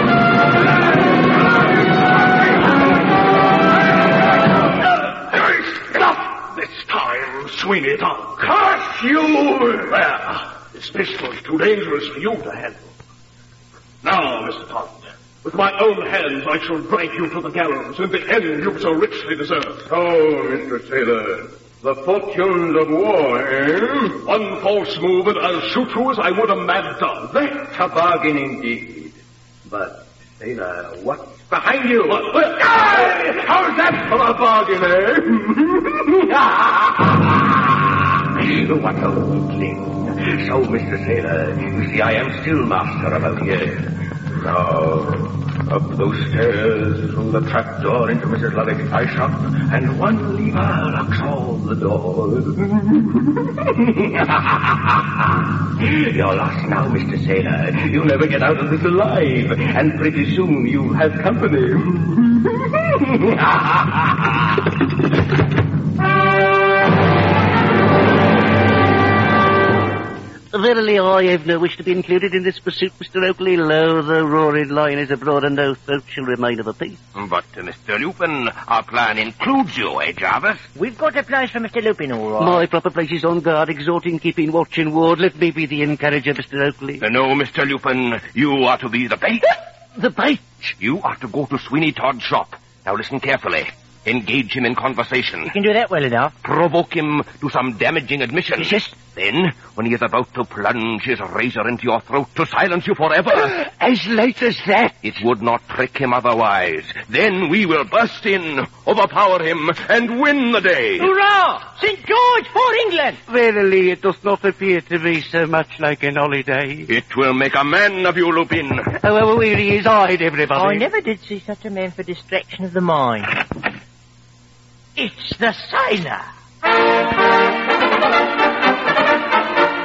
This time, Sweeney Todd. Curse you! There. This pistol is too dangerous for you to handle. Now, Mister Todd, with my own hands I shall drag you to the gallows and the end you so richly deserve. Oh, Mister Sailor, the fortunes of war, eh? One false move and I'll shoot you as I would a mad dog. That's a bargain indeed. But, Sailor, what's behind you? What? What? Ah! How's that for a bargain, eh? What a weakling. So, Mister Sailor, you see I am still master about here. Now, up those stairs, through the trap door into Missus Lovett's pie shop, and one lever locks all the doors. You're lost now, Mister Sailor. You'll never get out of this alive, and pretty soon you'll have company. Verily, I have no wish to be included in this pursuit, Mister Oakley. Lo, the roaring lion is abroad, and no throat shall remain of a piece. But, uh, Mister Lupin, our plan includes you, eh, Jarvis? We've got a place for Mister Lupin, all right. My proper place is on guard, exhorting, keeping watch and ward. Let me be the encourager, Mister Oakley. Uh, no, Mister Lupin, you are to be the bait. The bait? You are to go to Sweeney Todd's shop. Now listen carefully. Engage him in conversation. You can do that well enough. Provoke him to some damaging admission. Yes, yes. Then, when he is about to plunge his razor into your throat to silence you forever... As late as that? It would not trick him otherwise. Then we will burst in, overpower him, and win the day. Hurrah! Saint George for England! Verily, it does not appear to be so much like an holiday. It will make a man of you, Lupin. However weary is eyed, everybody. I never did see such a man for distraction of the mind. It's the sailor.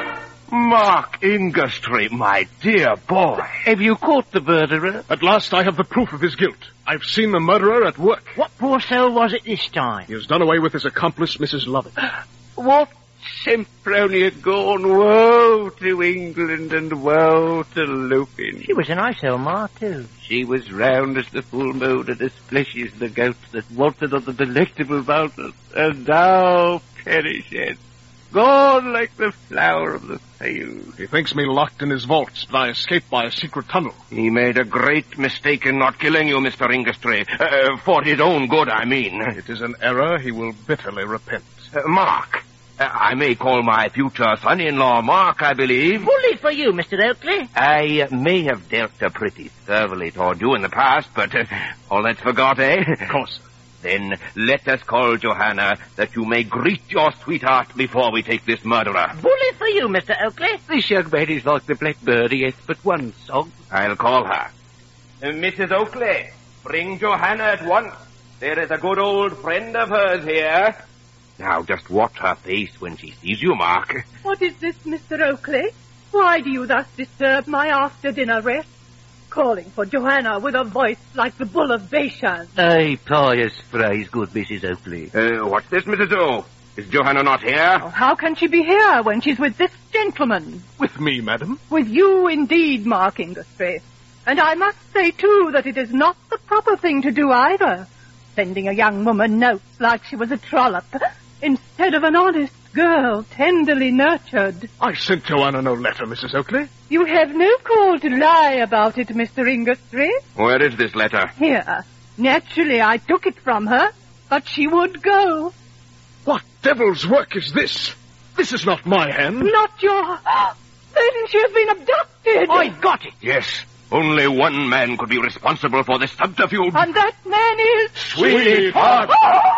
Mark Ingerstreet, my dear boy. Have you caught the murderer? At last I have the proof of his guilt. I've seen the murderer at work. What poor soul was it this time? He has done away with his accomplice, Missus Lovett. What Sempronia gone? Woe to England and woe to Lupin. She was a nice old ma, too. She was round as the full moon and as fleshy as the goat that wanted on the delectable mountain, and now perished. Gone like the flower of the field. He thinks me locked in his vaults, but I escaped by a secret tunnel. He made a great mistake in not killing you, Mister Ingerstreet. Uh, for his own good, I mean. It is an error he will bitterly repent. Uh, Mark. Uh, I may call my future son-in-law Mark, I believe. Bully for you, Mister Oakley. I uh, may have dealt uh, pretty thoroughly toward you in the past, but uh, all that's forgot, eh? Of course. Then let us call Johanna, that you may greet your sweetheart before we take this murderer. Bully for you, Mister Oakley. This young man is like the blackbird, he has but one song. I'll call her. Uh, Missus Oakley, bring Johanna at once. There is a good old friend of hers here. Now just watch her face when she sees you, Mark. What is this, Mister Oakley? Why do you thus disturb my after-dinner rest? Calling for Johanna with a voice like the bull of Bashan. Aye, pious phrase, good Missus Oakley. Uh, what's this, Missus O? Is Johanna not here? Oh, how can she be here when she's with this gentleman? With me, madam? With you, indeed, Mark Ingerstreet. And I must say, too, that it is not the proper thing to do either. Sending a young woman notes like she was a trollop, instead of an honest girl, tenderly nurtured. I sent Joanna no letter, Missus Oakley. You have no call to lie about it, Mister Ingerstreet. Where is this letter? Here. Naturally, I took it from her, but she would go. What devil's work is this? This is not my hand. Not your... Then she has been abducted. I got it. Yes. Only one man could be responsible for this subterfuge. And that man is... Sweeney Todd.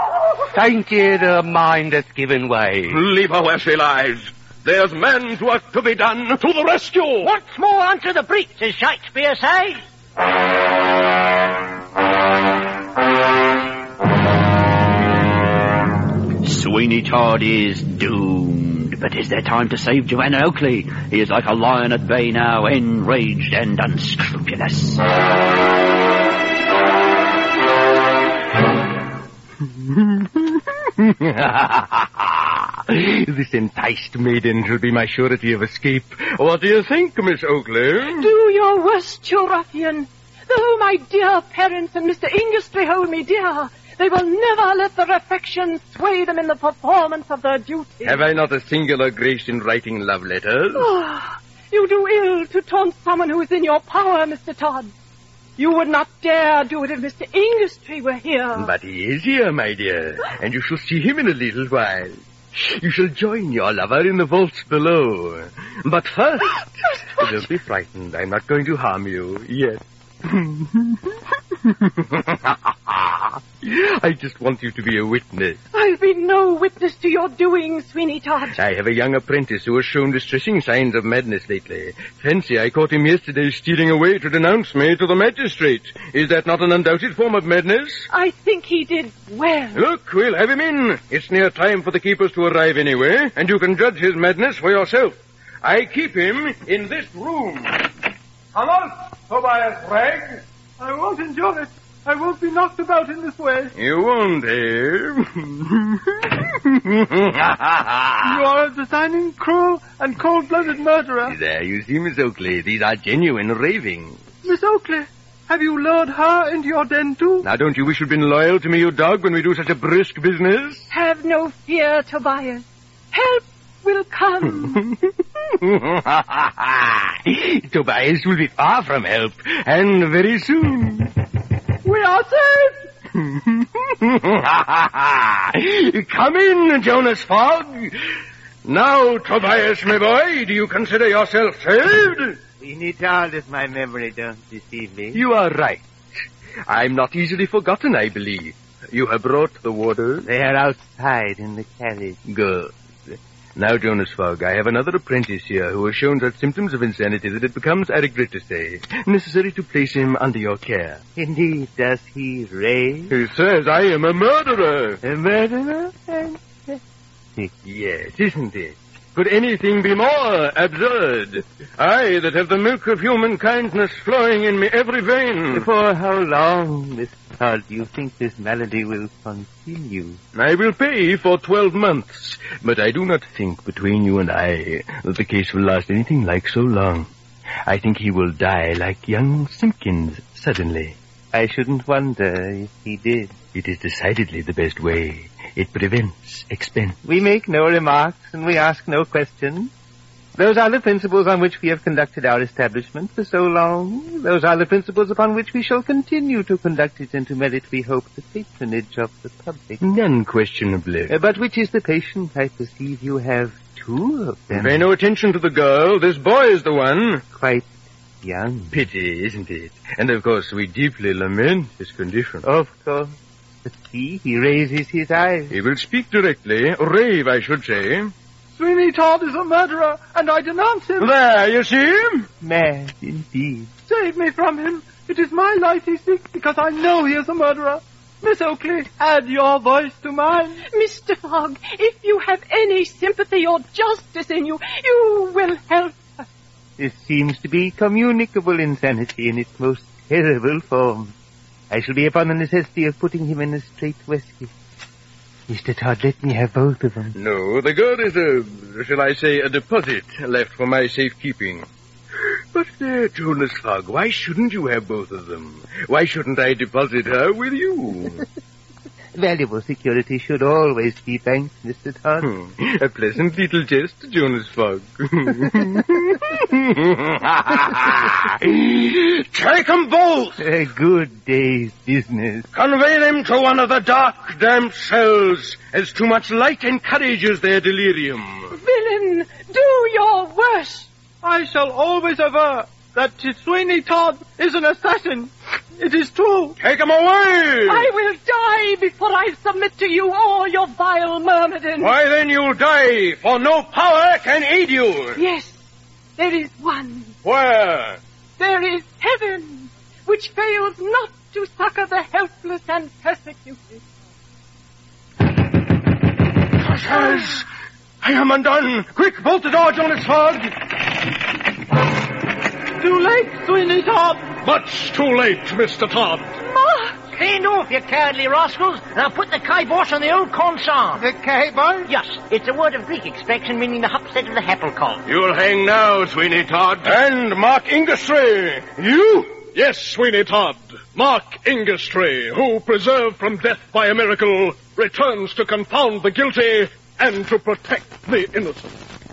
Thank you, the mind has given way. Leave her where she lies. There's man's work to be done. To the rescue! Once more unto the breach, as Shakespeare says. Sweeney Todd is doomed. But is there time to save Joanna Oakley? He is like a lion at bay now, enraged and unscrupulous. This enticed maiden shall be my surety of escape. What do you think, Miss Oakley? Do your worst, you ruffian. Though my dear parents and Mister Ingerstreet hold me dear, they will never let their affection sway them in the performance of their duty. Have I not a singular grace in writing love letters? Oh, you do ill to taunt someone who is in your power, Mister Todd. You would not dare do it if Mister Ingerstreet were here. But he is here, my dear, and you shall see him in a little while. You shall join your lover in the vaults below. But first, don't be frightened. I'm not going to harm you yet. I just want you to be a witness. I'll be no witness to your doing, Sweeney Todd. I have a young apprentice who has shown distressing signs of madness lately. Fancy, I caught him yesterday stealing away to denounce me to the magistrate. Is that not an undoubted form of madness? I think he did well. Look, we'll have him in. It's near time for the keepers to arrive anyway, and you can judge his madness for yourself. I keep him in this room. Come on, Tobias Bragg. I won't endure it. I won't be knocked about in this way. You won't, eh? You are a designing, cruel, and cold-blooded murderer. There, you see, Miss Oakley, these are genuine ravings. Miss Oakley, have you lured her into your den, too? Now, don't you wish you'd been loyal to me, you dog, when we do such a brisk business? Have no fear, Tobias. Help will come. Tobias will be far from help, and very soon. We are saved! Come in, Jonas Fogg. Now, Tobias, my boy, do you consider yourself saved? Sweeney Todd, if my memory don't deceive me. You are right. I'm not easily forgotten, I believe. You have brought the water? They are outside in the carriage. Good. Now, Jonas Fogg, I have another apprentice here who has shown such symptoms of insanity that it becomes, I regret to say, necessary to place him under your care. Indeed, does he rave? He says I am a murderer. A murderer? Yes, isn't it? Could anything be more absurd? I, that have the milk of human kindness flowing in me every vein. For how long, Mister Todd, do you think this malady will continue? I will pay for twelve months, but I do not think between you and I that the case will last anything like so long. I think he will die like young Simpkins suddenly. I shouldn't wonder if he did. It is decidedly the best way. It prevents expense. We make no remarks and we ask no questions. Those are the principles on which we have conducted our establishment for so long. Those are the principles upon which we shall continue to conduct it and to merit, we hope, the patronage of the public. Unquestionably. Uh, but which is the patient? I perceive you have two of them. Pay no attention to the girl. This boy is the one. Quite young. Pity, isn't it? And of course we deeply lament his condition. Of course. But see, he raises his eyes. He will speak directly. Rave, I should say. Sweeney Todd is a murderer, and I denounce him. There, you see? Mad, indeed. Save me from him. It is my life he seeks, because I know he is a murderer. Miss Oakley, add your voice to mine. Mister Fogg, if you have any sympathy or justice in you, you will help us. This seems to be communicable insanity in its most terrible form. I shall be upon the necessity of putting him in a straight waistcoat. Mister Todd, let me have both of them. No, the girl is a, shall I say, a deposit left for my safekeeping. But, uh, Jonas Fogg, why shouldn't you have both of them? Why shouldn't I deposit her with you? Valuable security should always be banked, Mister Todd. Hmm. A pleasant little jest, Jonas Fogg. Take 'em both! A good day's business. Convey them to one of the dark, damp cells, as too much light encourages their delirium. Villain, do your worst. I shall always aver that Sweeney Todd is an assassin. It is true. Take him away! I will die before I submit to you all your vile myrmidons. Why, then you'll die, for no power can aid you. Yes, there is one. Where? There is heaven, which fails not to succor the helpless and persecuted. Hush! I am undone. Quick, bolt the door, Jonas Fogg. Too late, Sweeney Todd. Much too late, Mister Todd. Mark! Stand off, you cowardly rascals, and I'll put the kibosh on the old consarn. The kibosh? Yes, it's a word of Greek extraction meaning the upset of the happlecon. You'll hang now, Sweeney Todd. And Mark Ingastry. You? Yes, Sweeney Todd. Mark Ingastry, who, preserved from death by a miracle, returns to confound the guilty and to protect the innocent.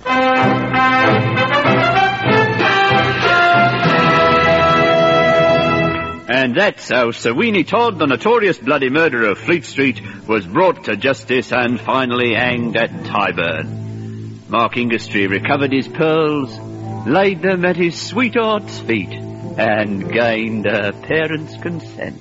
And that's how Sweeney Todd, the notorious bloody murderer of Fleet Street, was brought to justice and finally hanged at Tyburn. Mark Ingastry recovered his pearls, laid them at his sweetheart's feet, and gained her parents' consent.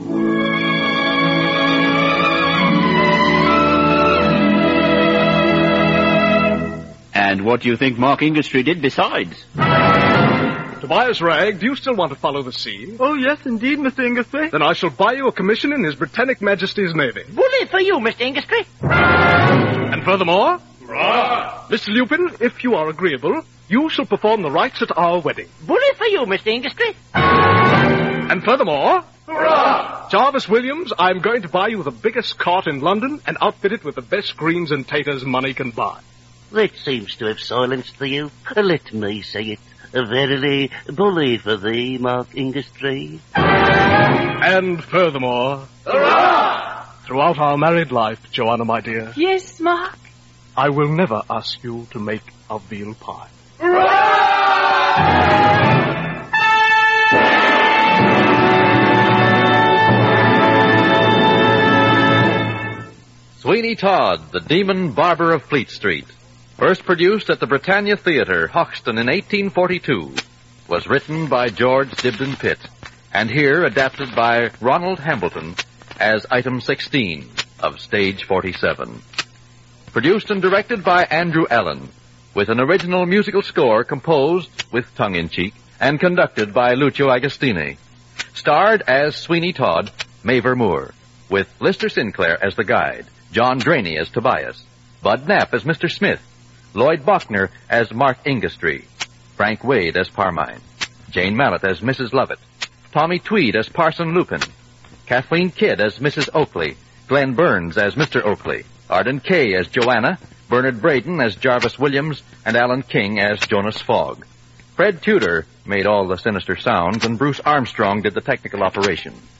And what do you think Mark Ingastry did besides? Tobias Ragg, do you still want to follow the sea? Oh, yes, indeed, Mister Ingastry. Then I shall buy you a commission in His Britannic Majesty's Navy. Bully for you, Mister Ingastry. And furthermore, Hurrah! Mister Lupin, if you are agreeable, you shall perform the rites at our wedding. Bully for you, Mister Ingastry. And furthermore, Hurrah! Jarvis Williams, I'm going to buy you the biggest cart in London and outfit it with the best greens and taters money can buy. That seems to have silenced the youth. Let me say it. Verily, bully for thee, Mark Ingastry. And furthermore, Hurrah! Throughout our married life, Joanna, my dear, Yes, Mark. I will never ask you to make a veal pie. Sweeney Todd, the Demon Barber of Fleet Street, first produced at the Britannia Theatre, Hoxton, in eighteen forty-two, was written by George Dibdin Pitt, and here adapted by Ronald Hambleton as item sixteen of stage forty-seven. Produced and directed by Andrew Allen, with an original musical score composed, with tongue-in-cheek, and conducted by Lucio Agostini. Starred as Sweeney Todd, Mavor Moore, with Lister Sinclair as the guide, John Draney as Tobias, Bud Knapp as Mister Smith, Lloyd Bochner as Mark Ingastry, Frank Wade as Parmine, Jane Mallet as Missus Lovett, Tommy Tweed as Parson Lupin, Kathleen Kidd as Missus Oakley, Glenn Burns as Mister Oakley, Arden Kay as Joanna, Bernard Braden as Jarvis Williams, and Alan King as Jonas Fogg. Fred Tudor made all the sinister sounds, and Bruce Armstrong did the technical operation.